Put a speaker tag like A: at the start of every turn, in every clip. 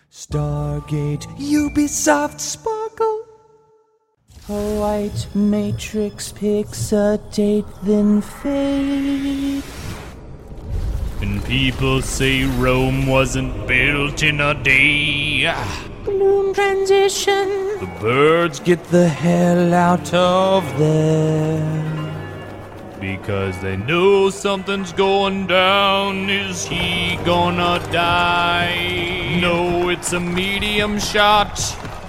A: Stargate, Ubisoft, Sparkle. A white matrix picks a date, then fade.
B: And people say Rome wasn't built in a day.
A: Bloom transition.
B: The birds
A: Get the hell out of there.
B: because they know something's going down. Is he gonna die? No, it's a medium shot.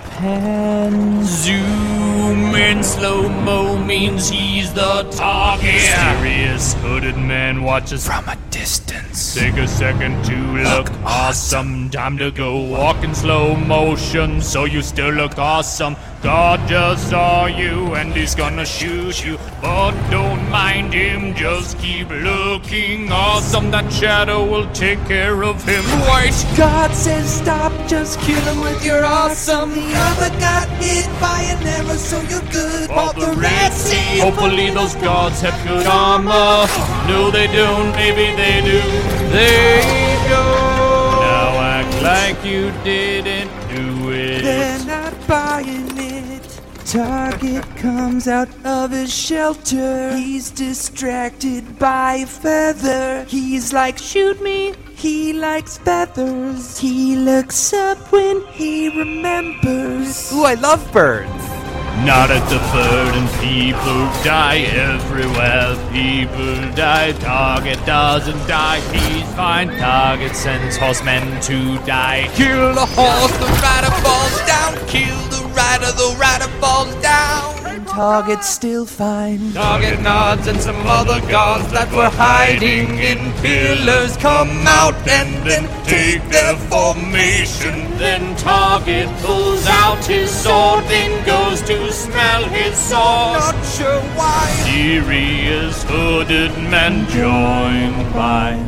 A: Pan.
B: Zoom in slow-mo means he's the target. Mysterious hooded man watches from a distance. Take a second to look awesome. Time to go walk in slow motion so you still look awesome. God just saw you and he's gonna shoot you, but don't mind him, just keep looking awesome. That shadow will take care of him. White
A: God says stop, just kill him with your awesome. The other got hit by an arrow, so you're good.
B: Off the Red Sea. Hopefully those gods have good armor. No, they don't. Maybe they do. They don't. Now act like you didn't do it.
A: They're not buying it. Target comes out of his shelter. He's distracted by a feather. He's like, shoot me. He likes feathers. He looks up when he remembers.
C: Ooh, I love birds.
B: Not at the bird, and people die everywhere. People die. Target doesn't die. He's fine. Target sends horsemen to die.
C: Kill the horse, the rider falls down. Kill the rider falls down.
A: Target's still fine.
C: Target nods and some other gods that were hiding in pillars come out and then take their formation.
B: Then Target pulls out his sword, then goes to smell his sword.
C: Not sure why.
B: Mysterious hooded man joined by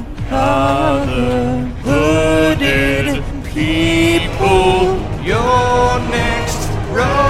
B: other hooded people.
C: Your next road.